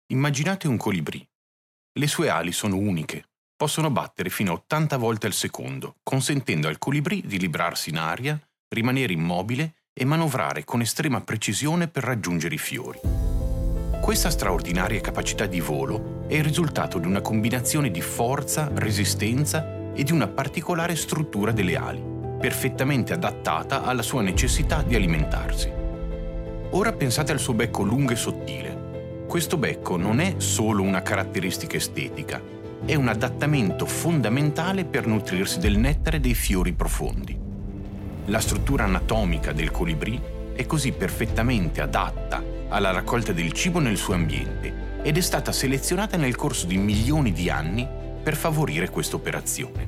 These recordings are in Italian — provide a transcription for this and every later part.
Immaginate un colibrì. Le sue ali sono uniche, possono battere fino a 80 volte al secondo, consentendo al colibrì di librarsi in aria, rimanere immobile e manovrare con estrema precisione per raggiungere i fiori. Questa straordinaria capacità di volo è il risultato di una combinazione di forza, resistenza e di una particolare struttura delle ali, perfettamente adattata alla sua necessità di alimentarsi. Ora pensate al suo becco lungo e sottile. Questo becco non è solo una caratteristica estetica, è un adattamento fondamentale per nutrirsi del nettare dei fiori profondi. La struttura anatomica del colibrì è così perfettamente adatta alla raccolta del cibo nel suo ambiente ed è stata selezionata nel corso di milioni di anni per favorire questa operazione.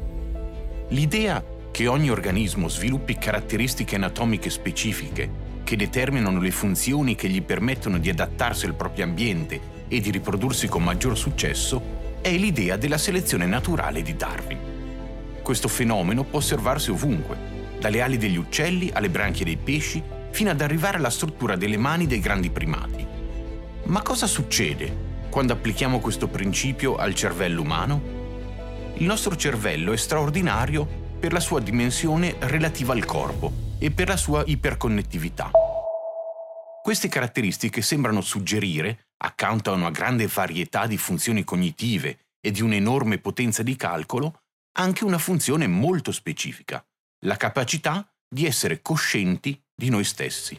L'idea che ogni organismo sviluppi caratteristiche anatomiche specifiche che determinano le funzioni che gli permettono di adattarsi al proprio ambiente e di riprodursi con maggior successo è l'idea della selezione naturale di Darwin. Questo fenomeno può osservarsi ovunque, dalle ali degli uccelli alle branchie dei pesci, fino ad arrivare alla struttura delle mani dei grandi primati. Ma cosa succede quando applichiamo questo principio al cervello umano? Il nostro cervello è straordinario per la sua dimensione relativa al corpo e per la sua iperconnettività. Queste caratteristiche sembrano suggerire, accanto a una grande varietà di funzioni cognitive e di un'enorme potenza di calcolo, anche una funzione molto specifica, la capacità di essere coscienti di noi stessi.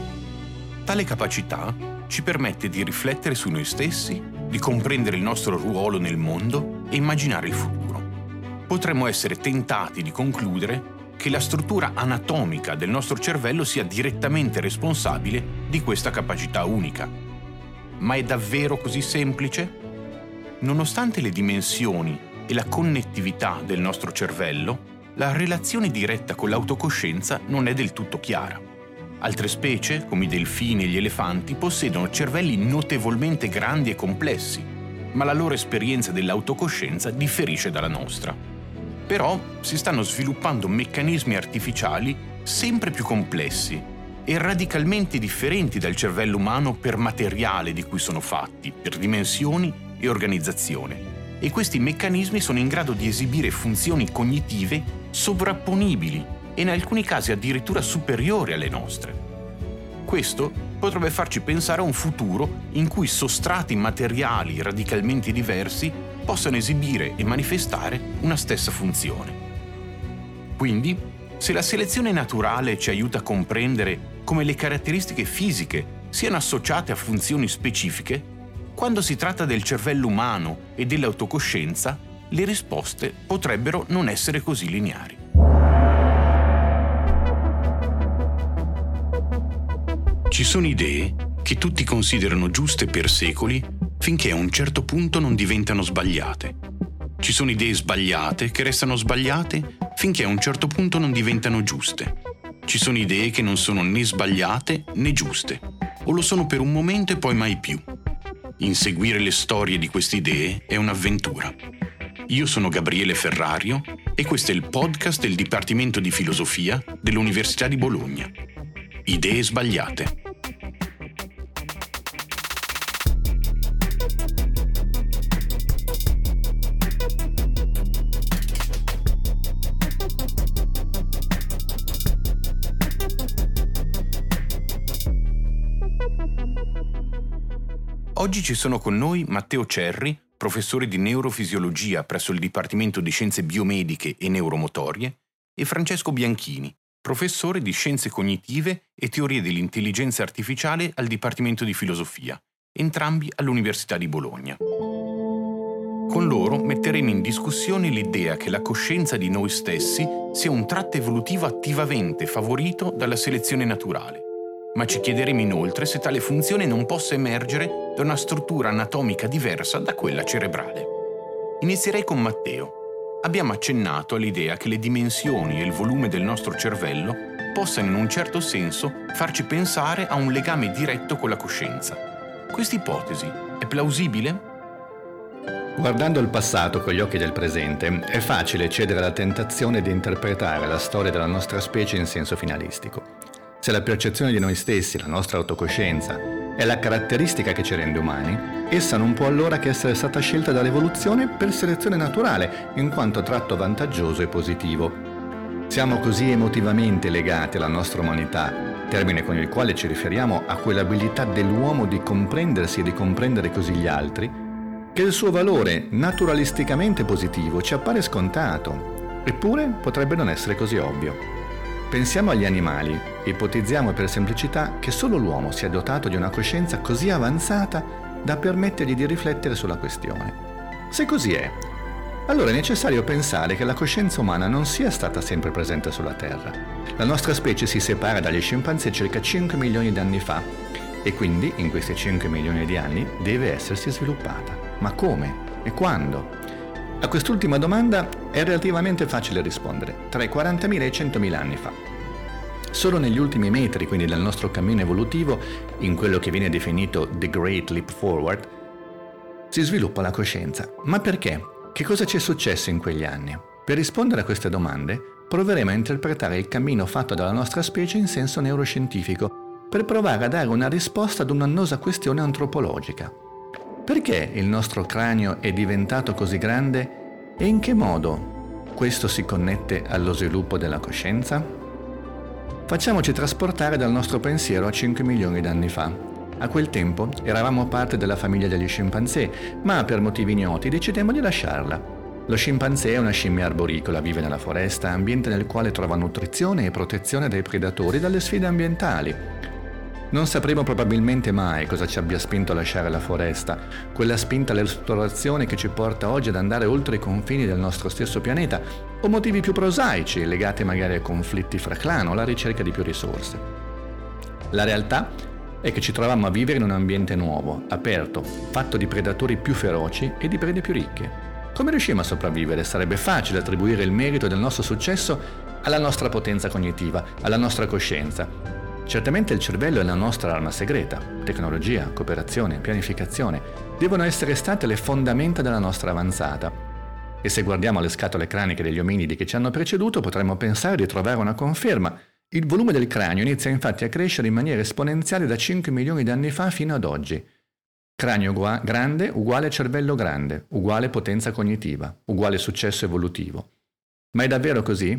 Tale capacità ci permette di riflettere su noi stessi, di comprendere il nostro ruolo nel mondo e immaginare il futuro. Potremmo essere tentati di concludere che la struttura anatomica del nostro cervello sia direttamente responsabile di questa capacità unica. Ma è davvero così semplice? Nonostante le dimensioni e la connettività del nostro cervello, la relazione diretta con l'autocoscienza non è del tutto chiara. Altre specie, come i delfini e gli elefanti, possiedono cervelli notevolmente grandi e complessi, ma la loro esperienza dell'autocoscienza differisce dalla nostra. Però si stanno sviluppando meccanismi artificiali sempre più complessi e radicalmente differenti dal cervello umano per materiale di cui sono fatti, per dimensioni e organizzazione. E questi meccanismi sono in grado di esibire funzioni cognitive sovrapponibili e in alcuni casi addirittura superiori alle nostre. Questo potrebbe farci pensare a un futuro in cui sostrati materiali radicalmente diversi possano esibire e manifestare una stessa funzione. Quindi, se la selezione naturale ci aiuta a comprendere come le caratteristiche fisiche siano associate a funzioni specifiche, quando si tratta del cervello umano e dell'autocoscienza, le risposte potrebbero non essere così lineari. Ci sono idee che tutti considerano giuste per secoli finché a un certo punto non diventano sbagliate. Ci sono idee sbagliate che restano sbagliate finché a un certo punto non diventano giuste. Ci sono idee che non sono né sbagliate né giuste, o lo sono per un momento e poi mai più. Inseguire le storie di queste idee è un'avventura. Io sono Gabriele Ferrario e questo è il podcast del Dipartimento di Filosofia dell'Università di Bologna. Idee sbagliate. Oggi ci sono con noi Matteo Cerri, professore di neurofisiologia presso il Dipartimento di Scienze Biomediche e Neuromotorie, e Francesco Bianchini, professore di Scienze Cognitive e Teorie dell'Intelligenza Artificiale al Dipartimento di Filosofia, entrambi all'Università di Bologna. Con loro metteremo in discussione l'idea che la coscienza di noi stessi sia un tratto evolutivo attivamente favorito dalla selezione naturale, ma ci chiederemo inoltre se tale funzione non possa emergere da una struttura anatomica diversa da quella cerebrale. Inizierei con Matteo. Abbiamo accennato all'idea che le dimensioni e il volume del nostro cervello possano in un certo senso farci pensare a un legame diretto con la coscienza. Questa ipotesi è plausibile? Guardando il passato con gli occhi del presente, è facile cedere alla tentazione di interpretare la storia della nostra specie in senso finalistico. Se la percezione di noi stessi, la nostra autocoscienza, è la caratteristica che ci rende umani, Essa non può allora che essere stata scelta dall'evoluzione per selezione naturale, in quanto tratto vantaggioso e positivo. Siamo così emotivamente legati alla nostra umanità, termine con il quale ci riferiamo a quell'abilità dell'uomo di comprendersi e di comprendere così gli altri, che il suo valore naturalisticamente positivo ci appare scontato, eppure potrebbe non essere così ovvio. Pensiamo agli animali e ipotizziamo per semplicità che solo l'uomo sia dotato di una coscienza così avanzata da permettergli di riflettere sulla questione. Se così è, allora è necessario pensare che la coscienza umana non sia stata sempre presente sulla Terra. La nostra specie si separa dagli scimpanzé circa 5 milioni di anni fa e quindi in questi 5 milioni di anni deve essersi sviluppata. Ma come? E quando? A quest'ultima domanda è relativamente facile rispondere, tra i 40.000 e i 100.000 anni fa. Solo negli ultimi metri, quindi del nostro cammino evolutivo, in quello che viene definito The Great Leap Forward, si sviluppa la coscienza. Ma perché? Che cosa ci è successo in quegli anni? Per rispondere a queste domande, proveremo a interpretare il cammino fatto dalla nostra specie in senso neuroscientifico, per provare a dare una risposta ad un'annosa questione antropologica. Perché il nostro cranio è diventato così grande e in che modo questo si connette allo sviluppo della coscienza? Facciamoci trasportare dal nostro pensiero a 5 milioni di anni fa. A quel tempo eravamo parte della famiglia degli scimpanzé, ma per motivi ignoti decidemmo di lasciarla. Lo scimpanzé è una scimmia arboricola, vive nella foresta, ambiente nel quale trova nutrizione e protezione dai predatori e dalle sfide ambientali. Non sapremo probabilmente mai cosa ci abbia spinto a lasciare la foresta, quella spinta all'esplorazione che ci porta oggi ad andare oltre i confini del nostro stesso pianeta, o motivi più prosaici, legati magari ai conflitti fra clan o alla ricerca di più risorse. La realtà è che ci trovammo a vivere in un ambiente nuovo, aperto, fatto di predatori più feroci e di prede più ricche. Come riuscimmo a sopravvivere? Sarebbe facile attribuire il merito del nostro successo alla nostra potenza cognitiva, alla nostra coscienza. Certamente il cervello è la nostra arma segreta. Tecnologia, cooperazione, pianificazione devono essere state le fondamenta della nostra avanzata. E se guardiamo le scatole craniche degli ominidi che ci hanno preceduto, potremmo pensare di trovare una conferma. Il volume del cranio inizia infatti a crescere in maniera esponenziale da 5 milioni di anni fa fino ad oggi. Cranio grande uguale cervello grande, uguale potenza cognitiva, uguale successo evolutivo. Ma è davvero così?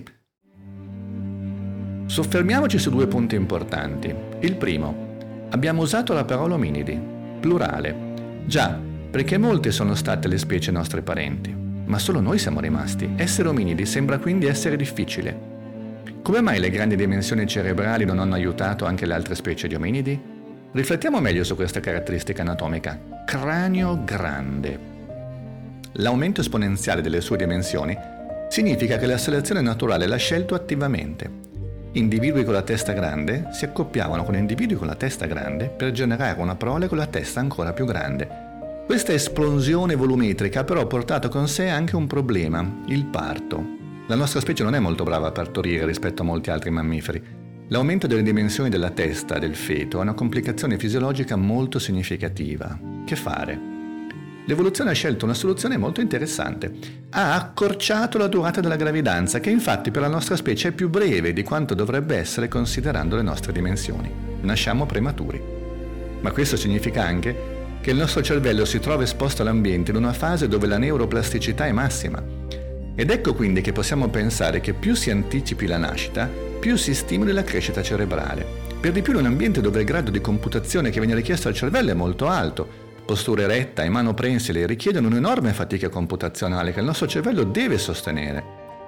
Soffermiamoci su 2 punti importanti. Il primo, abbiamo usato la parola ominidi, plurale. Già, perché molte sono state le specie nostre parenti, ma solo noi siamo rimasti. Essere ominidi sembra quindi essere difficile. Come mai le grandi dimensioni cerebrali non hanno aiutato anche le altre specie di ominidi? Riflettiamo meglio su questa caratteristica anatomica. Cranio grande. L'aumento esponenziale delle sue dimensioni significa che la selezione naturale l'ha scelto attivamente. Individui con la testa grande si accoppiavano con individui con la testa grande per generare una prole con la testa ancora più grande. Questa esplosione volumetrica però ha portato con sé anche un problema, il parto. La nostra specie non è molto brava a partorire rispetto a molti altri mammiferi. L'aumento delle dimensioni della testa del feto è una complicazione fisiologica molto significativa. Che fare? L'evoluzione ha scelto una soluzione molto interessante. Ha accorciato la durata della gravidanza, che infatti per la nostra specie è più breve di quanto dovrebbe essere considerando le nostre dimensioni. Nasciamo prematuri. Ma questo significa anche che il nostro cervello si trova esposto all'ambiente in una fase dove la neuroplasticità è massima. Ed ecco quindi che possiamo pensare che più si anticipi la nascita, più si stimoli la crescita cerebrale. Per di più in un ambiente dove il grado di computazione che viene richiesto al cervello è molto alto. Postura eretta e mano prensile richiedono un'enorme fatica computazionale che il nostro cervello deve sostenere.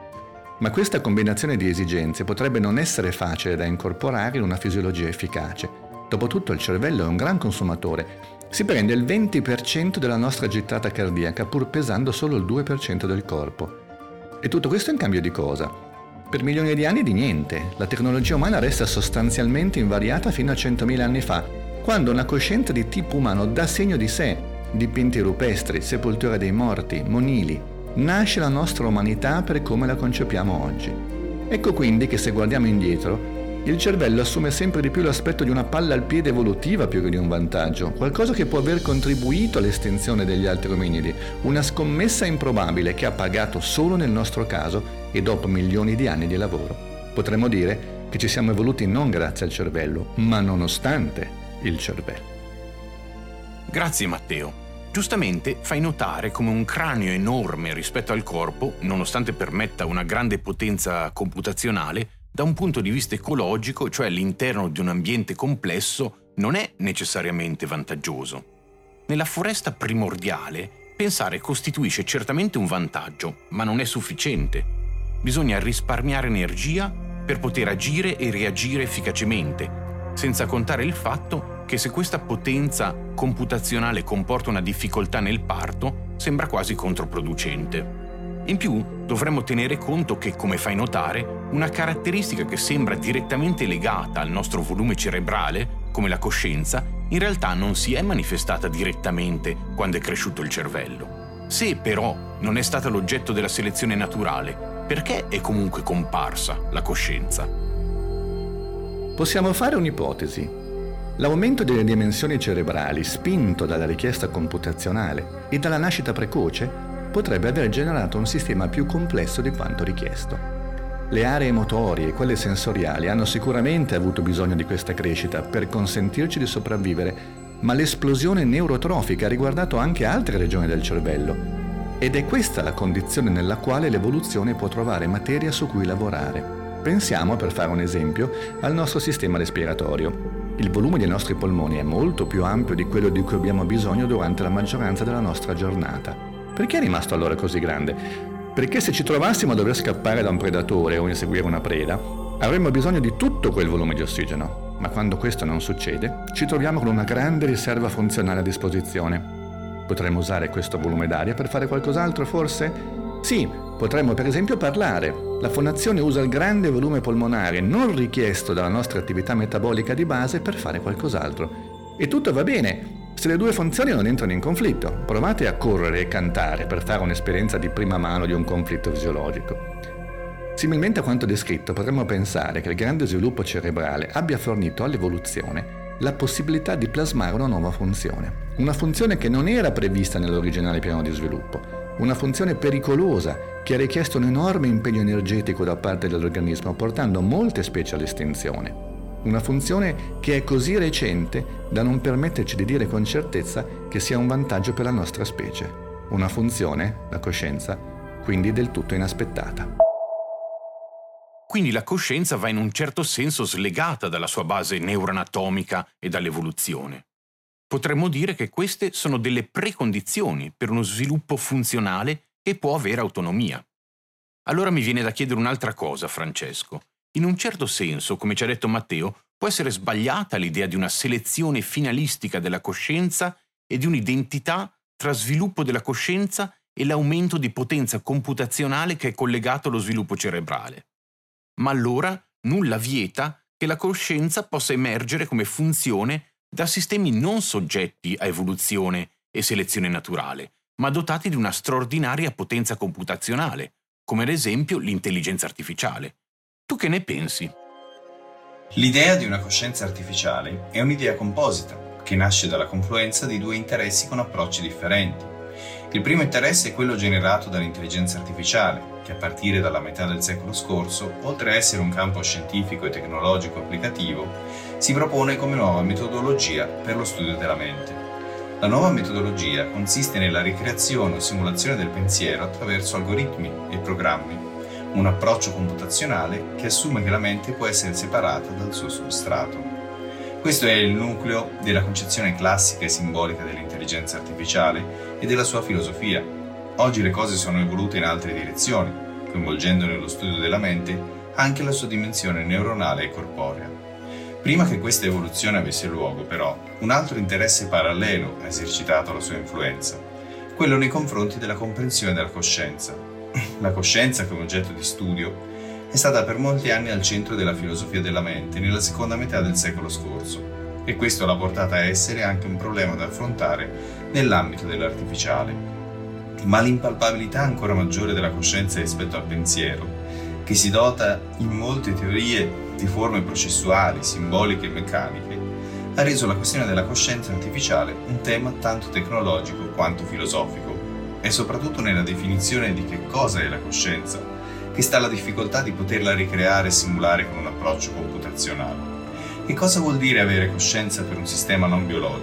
Ma questa combinazione di esigenze potrebbe non essere facile da incorporare in una fisiologia efficace. Dopotutto il cervello è un gran consumatore. Si prende il 20% della nostra gittata cardiaca pur pesando solo il 2% del corpo. E tutto questo in cambio di cosa? Per milioni di anni di niente. La tecnologia umana resta sostanzialmente invariata fino a 100.000 anni fa, quando una coscienza di tipo umano dà segno di sé, dipinti rupestri, sepoltura dei morti, monili, nasce la nostra umanità per come la concepiamo oggi. Ecco quindi che se guardiamo indietro, il cervello assume sempre di più l'aspetto di una palla al piede evolutiva più che di un vantaggio, qualcosa che può aver contribuito all'estinzione degli altri ominidi, una scommessa improbabile che ha pagato solo nel nostro caso e dopo milioni di anni di lavoro. Potremmo dire che ci siamo evoluti non grazie al cervello, ma nonostante il cervello. Grazie Matteo. Giustamente fai notare come un cranio enorme rispetto al corpo, nonostante permetta una grande potenza computazionale, da un punto di vista ecologico, cioè all'interno di un ambiente complesso, non è necessariamente vantaggioso. Nella foresta primordiale, pensare costituisce certamente un vantaggio, ma non è sufficiente. Bisogna risparmiare energia per poter agire e reagire efficacemente, senza contare il fatto che se questa potenza computazionale comporta una difficoltà nel parto, sembra quasi controproducente. In più, dovremmo tenere conto che, come fai notare, una caratteristica che sembra direttamente legata al nostro volume cerebrale, come la coscienza, in realtà non si è manifestata direttamente quando è cresciuto il cervello. Se però non è stata l'oggetto della selezione naturale, perché è comunque comparsa la coscienza? Possiamo fare un'ipotesi. L'aumento delle dimensioni cerebrali, spinto dalla richiesta computazionale e dalla nascita precoce, potrebbe aver generato un sistema più complesso di quanto richiesto. Le aree motorie e quelle sensoriali hanno sicuramente avuto bisogno di questa crescita per consentirci di sopravvivere, ma l'esplosione neurotrofica ha riguardato anche altre regioni del cervello. Ed è questa la condizione nella quale l'evoluzione può trovare materia su cui lavorare. Pensiamo, per fare un esempio, al nostro sistema respiratorio. Il volume dei nostri polmoni è molto più ampio di quello di cui abbiamo bisogno durante la maggioranza della nostra giornata. Perché è rimasto allora così grande? Perché se ci trovassimo a dover scappare da un predatore o inseguire una preda, avremmo bisogno di tutto quel volume di ossigeno. Ma quando questo non succede, ci troviamo con una grande riserva funzionale a disposizione. Potremmo usare questo volume d'aria per fare qualcos'altro, forse? Sì, potremmo per esempio parlare. La fonazione usa il grande volume polmonare non richiesto dalla nostra attività metabolica di base per fare qualcos'altro. E tutto va bene se le due funzioni non entrano in conflitto. Provate a correre e cantare per fare un'esperienza di prima mano di un conflitto fisiologico. Similmente a quanto descritto, potremmo pensare che il grande sviluppo cerebrale abbia fornito all'evoluzione la possibilità di plasmare una nuova funzione. Una funzione che non era prevista nell'originale piano di sviluppo. Una funzione pericolosa che ha richiesto un enorme impegno energetico da parte dell'organismo, portando molte specie all'estinzione. Una funzione che è così recente da non permetterci di dire con certezza che sia un vantaggio per la nostra specie. Una funzione, la coscienza, quindi del tutto inaspettata. Quindi la coscienza va in un certo senso slegata dalla sua base neuroanatomica e dall'evoluzione. Potremmo dire che queste sono delle precondizioni per uno sviluppo funzionale che può avere autonomia. Allora mi viene da chiedere un'altra cosa, Francesco. In un certo senso, come ci ha detto Matteo, può essere sbagliata l'idea di una selezione finalistica della coscienza e di un'identità tra sviluppo della coscienza e l'aumento di potenza computazionale che è collegato allo sviluppo cerebrale. Ma allora nulla vieta che la coscienza possa emergere come funzione da sistemi non soggetti a evoluzione e selezione naturale, ma dotati di una straordinaria potenza computazionale, come ad esempio l'intelligenza artificiale. Tu che ne pensi? L'idea di una coscienza artificiale è un'idea composita, che nasce dalla confluenza di due interessi con approcci differenti. Il primo interesse è quello generato dall'intelligenza artificiale, che a partire dalla metà del secolo scorso, oltre a essere un campo scientifico e tecnologico applicativo, si propone come nuova metodologia per lo studio della mente. La nuova metodologia consiste nella ricreazione o simulazione del pensiero attraverso algoritmi e programmi, un approccio computazionale che assume che la mente può essere separata dal suo substrato. Questo è il nucleo della concezione classica e simbolica dell'intelligenza artificiale e della sua filosofia. Oggi le cose sono evolute in altre direzioni, coinvolgendo nello studio della mente anche la sua dimensione neuronale e corporea. Prima che questa evoluzione avesse luogo, però, un altro interesse parallelo ha esercitato la sua influenza, quello nei confronti della comprensione della coscienza. La coscienza, come oggetto di studio, è stata per molti anni al centro della filosofia della mente nella seconda metà del secolo scorso, e questo l'ha portata a essere anche un problema da affrontare nell'ambito dell'artificiale. Ma l'impalpabilità ancora maggiore della coscienza rispetto al pensiero, che si dota in molte teorie di forme processuali, simboliche e meccaniche, ha reso la questione della coscienza artificiale un tema tanto tecnologico quanto filosofico. È soprattutto nella definizione di che cosa è la coscienza che sta la difficoltà di poterla ricreare e simulare con un approccio computazionale. Che cosa vuol dire avere coscienza per un sistema non biologico?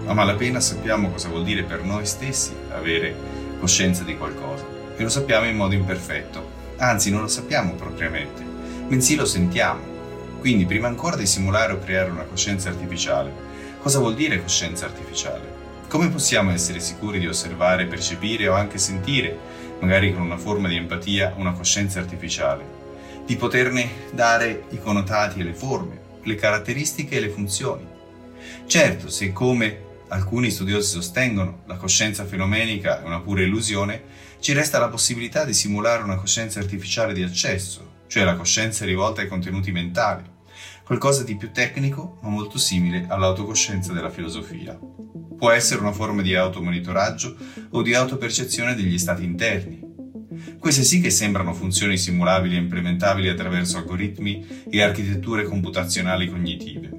A malapena sappiamo cosa vuol dire per noi stessi avere coscienza di qualcosa, e lo sappiamo in modo imperfetto, anzi non lo sappiamo propriamente, bensì lo sentiamo. Quindi prima ancora di simulare o creare una coscienza artificiale, cosa vuol dire coscienza artificiale? Come possiamo essere sicuri di osservare, percepire o anche sentire, magari con una forma di empatia, una coscienza artificiale? Di poterne dare i connotati e le forme, le caratteristiche e le funzioni? Certo, se come alcuni studiosi sostengono la coscienza fenomenica è una pura illusione, ci resta la possibilità di simulare una coscienza artificiale di accesso, cioè la coscienza rivolta ai contenuti mentali, qualcosa di più tecnico ma molto simile all'autocoscienza della filosofia. Può essere una forma di automonitoraggio o di autopercezione degli stati interni. Queste sì che sembrano funzioni simulabili e implementabili attraverso algoritmi e architetture computazionali cognitive.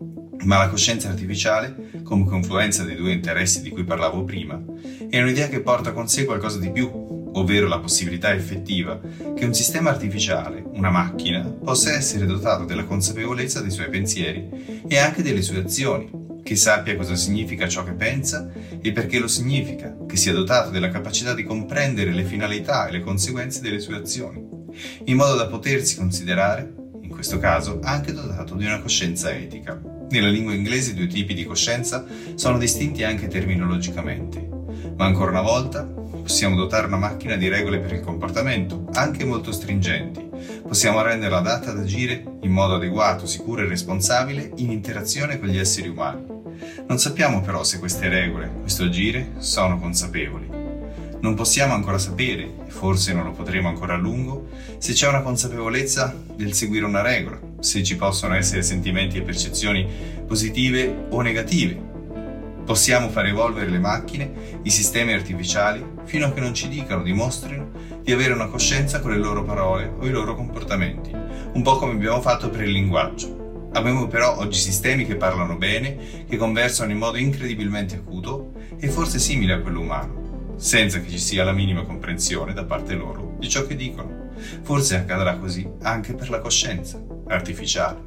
Ma la coscienza artificiale, come confluenza dei due interessi di cui parlavo prima, è un'idea che porta con sé qualcosa di più, ovvero la possibilità effettiva che un sistema artificiale, una macchina, possa essere dotato della consapevolezza dei suoi pensieri e anche delle sue azioni, che sappia cosa significa ciò che pensa e perché lo significa, che sia dotato della capacità di comprendere le finalità e le conseguenze delle sue azioni, in modo da potersi considerare, in questo caso, anche dotato di una coscienza etica. Nella lingua inglese i due tipi di coscienza sono distinti anche terminologicamente, ma ancora una volta possiamo dotare una macchina di regole per il comportamento, anche molto stringenti. Possiamo renderla adatta ad agire in modo adeguato, sicuro e responsabile in interazione con gli esseri umani. Non sappiamo però se queste regole, questo agire, sono consapevoli. Non possiamo ancora sapere, e forse non lo potremo ancora a lungo, se c'è una consapevolezza del seguire una regola, se ci possono essere sentimenti e percezioni positive o negative. Possiamo far evolvere le macchine, i sistemi artificiali, fino a che non ci dicano, dimostrino di avere una coscienza con le loro parole o i loro comportamenti, un po' come abbiamo fatto per il linguaggio. Abbiamo però oggi sistemi che parlano bene, che conversano in modo incredibilmente acuto e forse simile a quello umano, senza che ci sia la minima comprensione da parte loro di ciò che dicono. Forse accadrà così anche per la coscienza artificiale.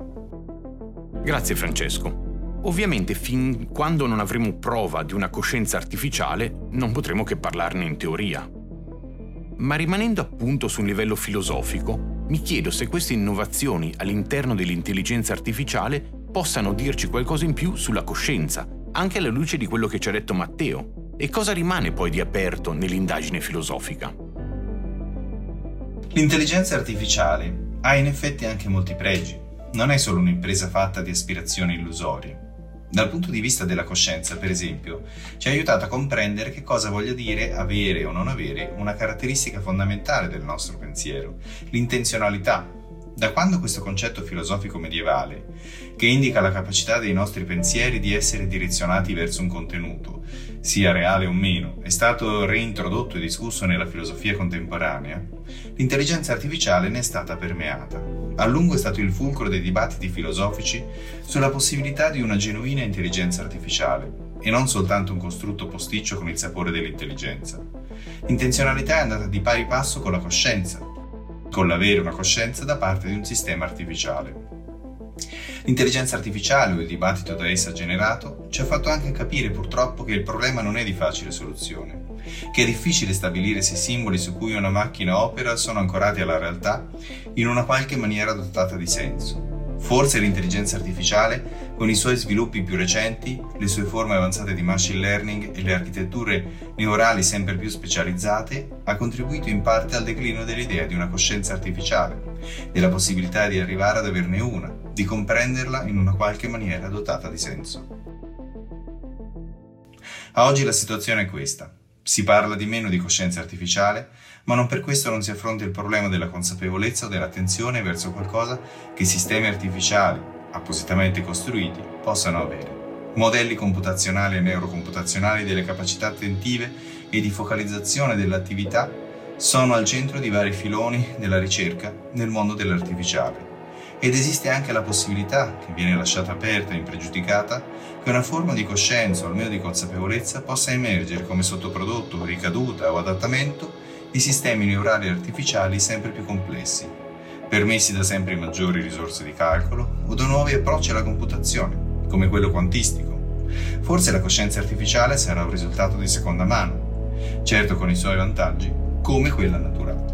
Grazie Francesco. Ovviamente fin quando non avremo prova di una coscienza artificiale non potremo che parlarne in teoria. Ma rimanendo appunto su un livello filosofico, mi chiedo se queste innovazioni all'interno dell'intelligenza artificiale possano dirci qualcosa in più sulla coscienza, anche alla luce di quello che ci ha detto Matteo, e cosa rimane poi di aperto nell'indagine filosofica. L'intelligenza artificiale ha in effetti anche molti pregi. Non è solo un'impresa fatta di aspirazioni illusorie. Dal punto di vista della coscienza, per esempio, ci ha aiutato a comprendere che cosa voglia dire avere o non avere una caratteristica fondamentale del nostro pensiero, l'intenzionalità. Da quando questo concetto filosofico medievale, che indica la capacità dei nostri pensieri di essere direzionati verso un contenuto, sia reale o meno, è stato reintrodotto e discusso nella filosofia contemporanea, l'intelligenza artificiale ne è stata permeata. A lungo è stato il fulcro dei dibattiti filosofici sulla possibilità di una genuina intelligenza artificiale, e non soltanto un costrutto posticcio con il sapore dell'intelligenza. L'intenzionalità è andata di pari passo con la coscienza, con l'avere una coscienza da parte di un sistema artificiale. L'intelligenza artificiale o il dibattito da essa generato ci ha fatto anche capire purtroppo che il problema non è di facile soluzione, che è difficile stabilire se i simboli su cui una macchina opera sono ancorati alla realtà in una qualche maniera dotata di senso. Forse l'intelligenza artificiale, con i suoi sviluppi più recenti, le sue forme avanzate di machine learning e le architetture neurali sempre più specializzate, ha contribuito in parte al declino dell'idea di una coscienza artificiale, della possibilità di arrivare ad averne una, di comprenderla in una qualche maniera dotata di senso. A oggi la situazione è questa. Si parla di meno di coscienza artificiale, ma non per questo non si affronta il problema della consapevolezza o dell'attenzione verso qualcosa che sistemi artificiali, appositamente costruiti, possano avere. Modelli computazionali e neurocomputazionali delle capacità attentive e di focalizzazione dell'attività sono al centro di vari filoni della ricerca nel mondo dell'artificiale. Ed esiste anche la possibilità, che viene lasciata aperta e impregiudicata, che una forma di coscienza o almeno di consapevolezza possa emergere come sottoprodotto, ricaduta o adattamento di sistemi neurali artificiali sempre più complessi, permessi da sempre maggiori risorse di calcolo o da nuovi approcci alla computazione, come quello quantistico, Forse la coscienza artificiale sarà un risultato di seconda mano, certo con i suoi vantaggi, come quella naturale.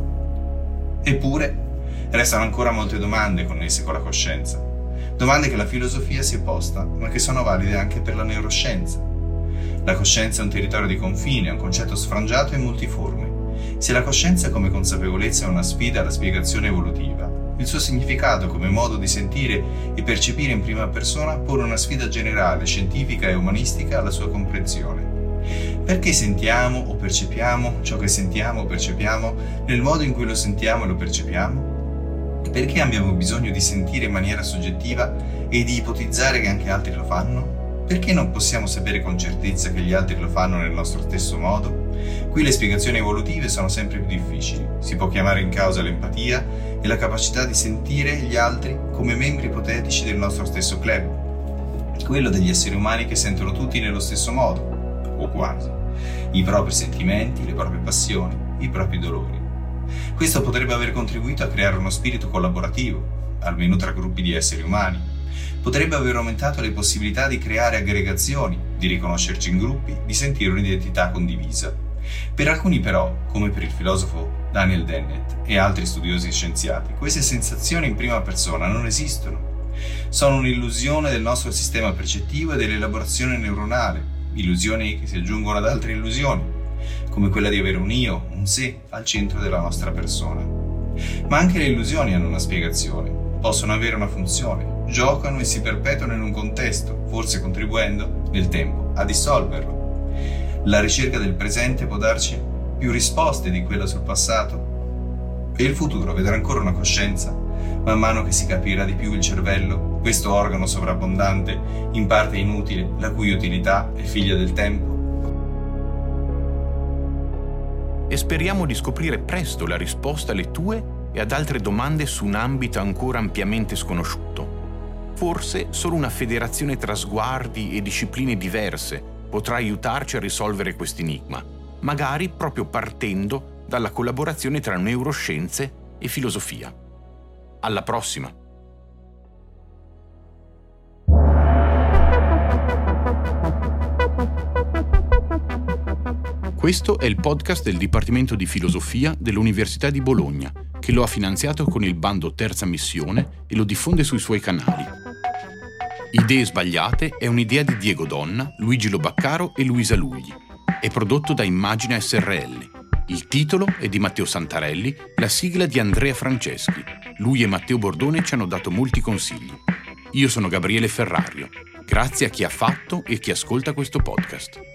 Eppure, restano ancora molte domande connesse con la coscienza, domande che la filosofia si è posta, ma che sono valide anche per la neuroscienza. La coscienza è un territorio di confine, è un concetto sfrangiato e multiforme. Se la coscienza come consapevolezza è una sfida alla spiegazione evolutiva, il suo significato come modo di sentire e percepire in prima persona pone una sfida generale, scientifica e umanistica alla sua comprensione. Perché sentiamo o percepiamo ciò che sentiamo o percepiamo nel modo in cui lo sentiamo e lo percepiamo? Perché abbiamo bisogno di sentire in maniera soggettiva e di ipotizzare che anche altri lo fanno? Perché non possiamo sapere con certezza che gli altri lo fanno nel nostro stesso modo? Qui le spiegazioni evolutive sono sempre più difficili. Si può chiamare in causa l'empatia e la capacità di sentire gli altri come membri ipotetici del nostro stesso club, quello degli esseri umani che sentono tutti nello stesso modo, o quasi, i propri sentimenti, le proprie passioni, i propri dolori. Questo potrebbe aver contribuito a creare uno spirito collaborativo, almeno tra gruppi di esseri umani. Potrebbe aver aumentato le possibilità di creare aggregazioni, di riconoscerci in gruppi, di sentire un'identità condivisa. Per alcuni però, come per il filosofo Daniel Dennett e altri studiosi scienziati, queste sensazioni in prima persona non esistono. Sono un'illusione del nostro sistema percettivo e dell'elaborazione neuronale, illusioni che si aggiungono ad altre illusioni, come quella di avere un io, un sé, al centro della nostra persona. Ma anche le illusioni hanno una spiegazione, possono avere una funzione, giocano e si perpetuano in un contesto, forse contribuendo, nel tempo, a dissolverlo. La ricerca del presente può darci più risposte di quella sul passato? E il futuro vedrà ancora una coscienza, man mano che si capirà di più il cervello, questo organo sovrabbondante, in parte inutile, la cui utilità è figlia del tempo? E speriamo di scoprire presto la risposta alle tue e ad altre domande su un ambito ancora ampiamente sconosciuto. Forse solo una federazione tra sguardi e discipline diverse potrà aiutarci a risolvere quest'enigma, magari proprio partendo dalla collaborazione tra neuroscienze e filosofia. Alla prossima! Questo è il podcast del Dipartimento di Filosofia dell'Università di Bologna, che lo ha finanziato con il bando Terza Missione e lo diffonde sui suoi canali. Idee sbagliate è un'idea di Diego Donna, Luigi Lobaccaro e Luisa Lugli. È prodotto da Immagina SRL. Il titolo è di Matteo Santarelli, la sigla di Andrea Franceschi. Lui e Matteo Bordone ci hanno dato molti consigli. Io sono Gabriele Ferrario. Grazie a chi ha fatto e chi ascolta questo podcast.